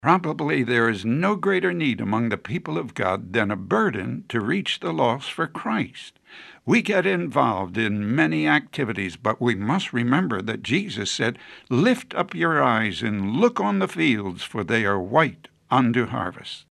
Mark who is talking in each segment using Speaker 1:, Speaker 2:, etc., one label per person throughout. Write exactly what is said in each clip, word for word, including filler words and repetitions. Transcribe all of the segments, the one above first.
Speaker 1: Probably there is no greater need among the people of God than a burden to reach the lost for Christ. We get involved in many activities, but we must remember that Jesus said, "Lift up your eyes and look on the fields, for they are white unto harvest."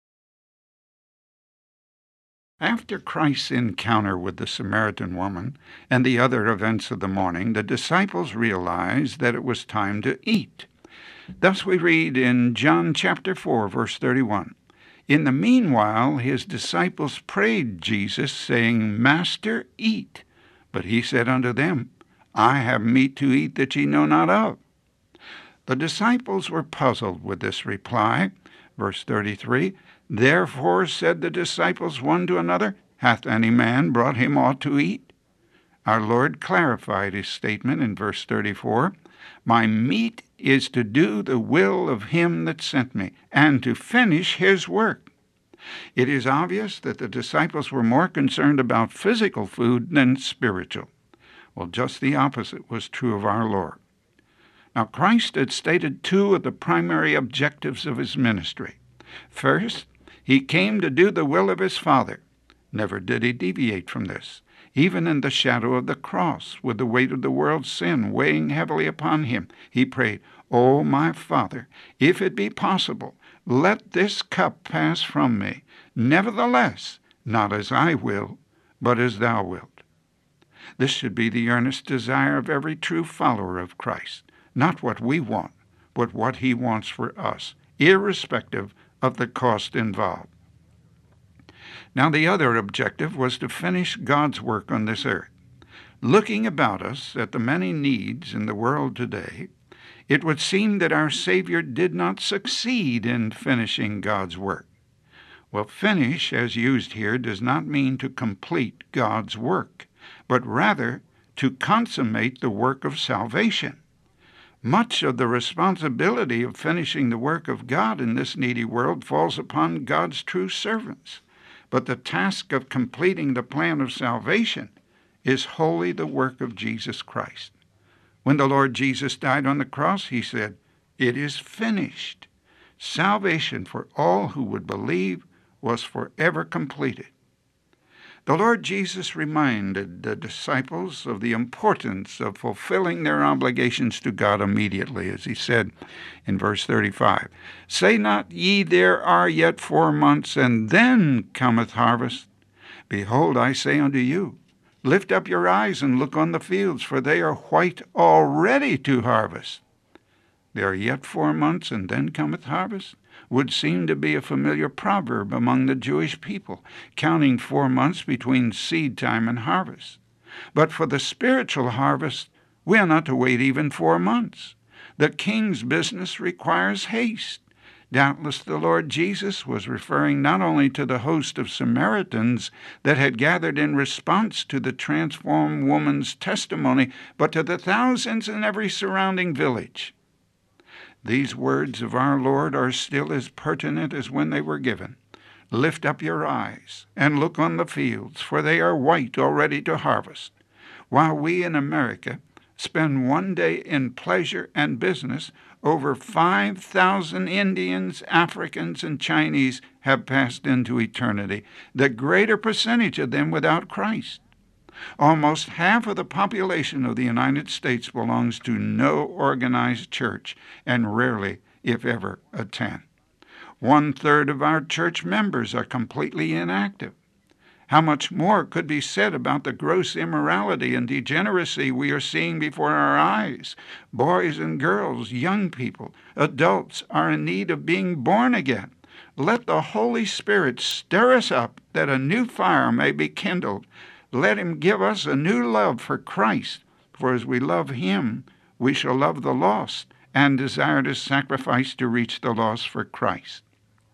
Speaker 1: After Christ's encounter with the Samaritan woman and the other events of the morning, the disciples realized that it was time to eat. Thus we read in John chapter four, verse thirty-one, "In the meanwhile his disciples prayed Jesus, saying, Master, eat. But he said unto them, I have meat to eat that ye know not of." The disciples were puzzled with this reply. Verse thirty-three, "Therefore said the disciples one to another, Hath any man brought him aught to eat?" Our Lord clarified his statement in verse thirty-four, "My meat is to do the will of him that sent me, and to finish his work." It is obvious that the disciples were more concerned about physical food than spiritual. Well, just the opposite was true of our Lord. Now, Christ had stated two of the primary objectives of his ministry. First, he came to do the will of his Father. Never did he deviate from this. Even in the shadow of the cross, with the weight of the world's sin weighing heavily upon him, he prayed, "O my Father, if it be possible, let this cup pass from me. Nevertheless, not as I will, but as thou wilt." This should be the earnest desire of every true follower of Christ. Not what we want, but what he wants for us, irrespective of the cost involved. Now, the other objective was to finish God's work on this earth. Looking about us at the many needs in the world today, it would seem that our Savior did not succeed in finishing God's work. Well, finish, as used here, does not mean to complete God's work, but rather to consummate the work of salvation. Much of the responsibility of finishing the work of God in this needy world falls upon God's true servants. But the task of completing the plan of salvation is wholly the work of Jesus Christ. When the Lord Jesus died on the cross, he said, "It is finished." Salvation for all who would believe was forever completed. The Lord Jesus reminded the disciples of the importance of fulfilling their obligations to God immediately, as he said in verse thirty-five, "Say not ye, there are yet four months, and then cometh harvest. Behold, I say unto you, lift up your eyes and look on the fields, for they are white already to harvest." There are yet four months, and then cometh harvest, would seem to be a familiar proverb among the Jewish people, counting four months between seed time and harvest. But for the spiritual harvest, we are not to wait even four months. The king's business requires haste. Doubtless the Lord Jesus was referring not only to the host of Samaritans that had gathered in response to the transformed woman's testimony, but to the thousands in every surrounding village. These words of our Lord are still as pertinent as when they were given. Lift up your eyes and look on the fields, for they are white already to harvest. While we in America spend one day in pleasure and business, over five thousand Indians, Africans, and Chinese have passed into eternity, the greater percentage of them without Christ. Almost half of the population of the United States belongs to no organized church and rarely, if ever, attend. One-third of our church members are completely inactive. How much more could be said about the gross immorality and degeneracy we are seeing before our eyes? Boys and girls, young people, adults are in need of being born again. Let the Holy Spirit stir us up that a new fire may be kindled. Let him give us a new love for Christ, for as we love him, we shall love the lost and desire to sacrifice to reach the lost for Christ.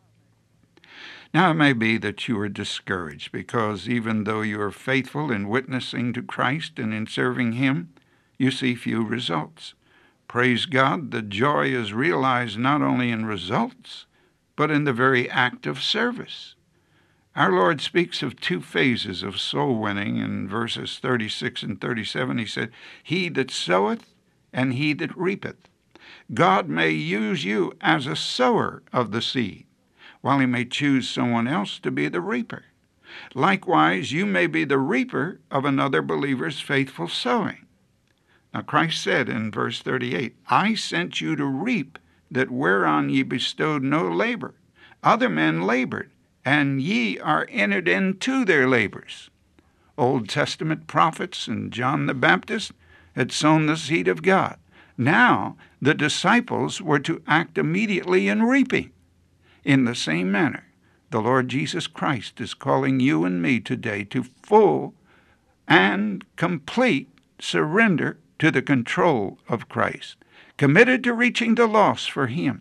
Speaker 1: Now it may be that you are discouraged because even though you are faithful in witnessing to Christ and in serving him, you see few results. Praise God, the joy is realized not only in results, but in the very act of service. Our Lord speaks of two phases of soul winning in verses thirty-six and thirty-seven. He said, "He that soweth and he that reapeth." God may use you as a sower of the seed, while he may choose someone else to be the reaper. Likewise, you may be the reaper of another believer's faithful sowing. Now Christ said in verse thirty-eight, I sent you to reap that whereon ye bestowed no labor. Other men labored, and ye are entered into their labors. Old Testament prophets and John the Baptist had sown the seed of God. Now the disciples were to act immediately in reaping. In the same manner, the Lord Jesus Christ is calling you and me today to full and complete surrender to the control of Christ, committed to reaching the lost for him.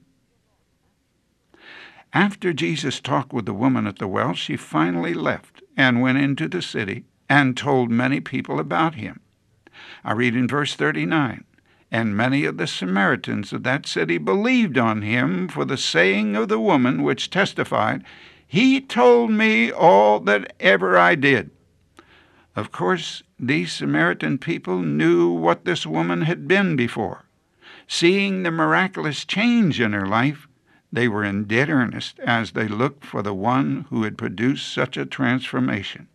Speaker 1: After Jesus talked with the woman at the well, she finally left and went into the city and told many people about him. I read in verse thirty-nine, and many of the Samaritans of that city believed on him for the saying of the woman, which testified, he told me all that ever I did. Of course, these Samaritan people knew what this woman had been before. Seeing the miraculous change in her life, they were in dead earnest as they looked for the one who had produced such a transformation.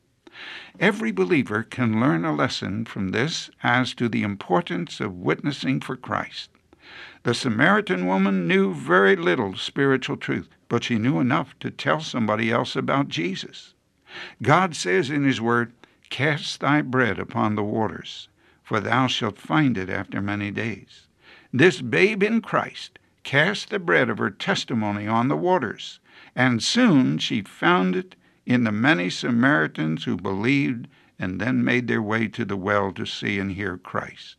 Speaker 1: Every believer can learn a lesson from this as to the importance of witnessing for Christ. The Samaritan woman knew very little spiritual truth, but she knew enough to tell somebody else about Jesus. God says in his word, cast thy bread upon the waters, for thou shalt find it after many days. This babe in Christ cast the bread of her testimony on the waters, and soon she found it in the many Samaritans who believed and then made their way to the well to see and hear Christ.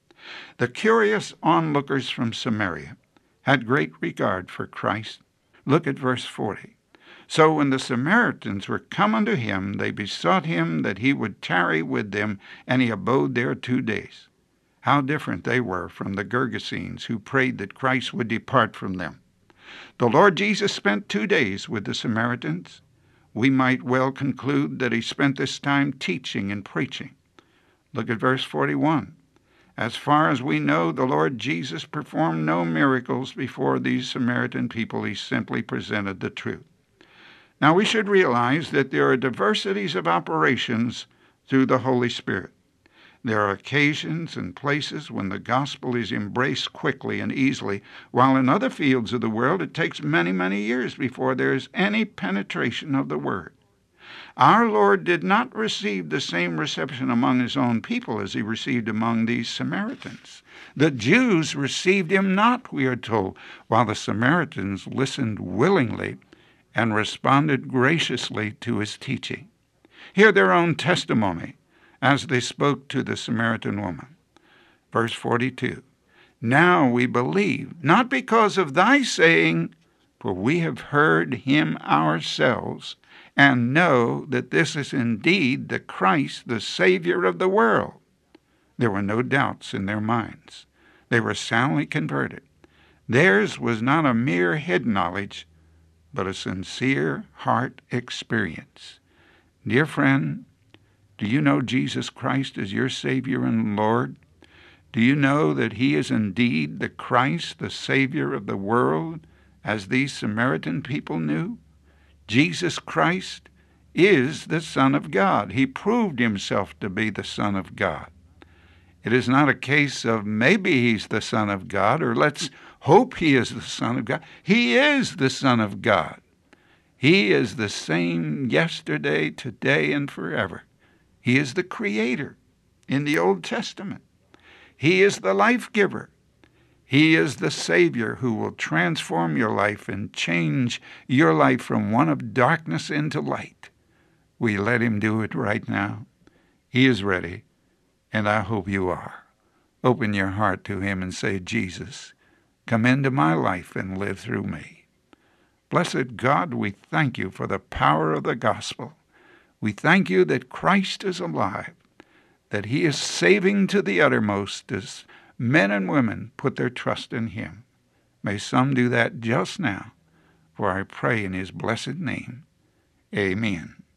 Speaker 1: The curious onlookers from Samaria had great regard for Christ. Look at verse forty. So when the Samaritans were come unto him, they besought him that he would tarry with them, and he abode there two days. How different they were from the Gergesenes, who prayed that Christ would depart from them. The Lord Jesus spent two days with the Samaritans. We might well conclude that he spent this time teaching and preaching. Look at verse forty-one. As far as we know, the Lord Jesus performed no miracles before these Samaritan people. He simply presented the truth. Now we should realize that there are diversities of operations through the Holy Spirit. There are occasions and places when the gospel is embraced quickly and easily, while in other fields of the world it takes many, many years before there is any penetration of the word. Our Lord did not receive the same reception among his own people as he received among these Samaritans. The Jews received him not, we are told, while the Samaritans listened willingly and responded graciously to his teaching. Hear their own testimony as they spoke to the Samaritan woman. Verse forty-two, now we believe, not because of thy saying, for we have heard him ourselves, and know that this is indeed the Christ, the Savior of the world. There were no doubts in their minds. They were soundly converted. Theirs was not a mere head knowledge, but a sincere heart experience. Dear friend, do you know Jesus Christ as your Savior and Lord? Do you know that he is indeed the Christ, the Savior of the world, as these Samaritan people knew? Jesus Christ is the Son of God. He proved himself to be the Son of God. It is not a case of maybe he's the Son of God, or let's hope he is the Son of God. He is the Son of God. He is the same yesterday, today, and forever. He is the Creator in the Old Testament. He is the life giver. He is the Savior who will transform your life and change your life from one of darkness into light. We let him do it right now. He is ready, and I hope you are. Open your heart to him and say, Jesus, come into my life and live through me. Blessed God, we thank you for the power of the gospel. We thank you that Christ is alive, that he is saving to the uttermost as men and women put their trust in him. May some do that just now, for I pray in his blessed name. Amen.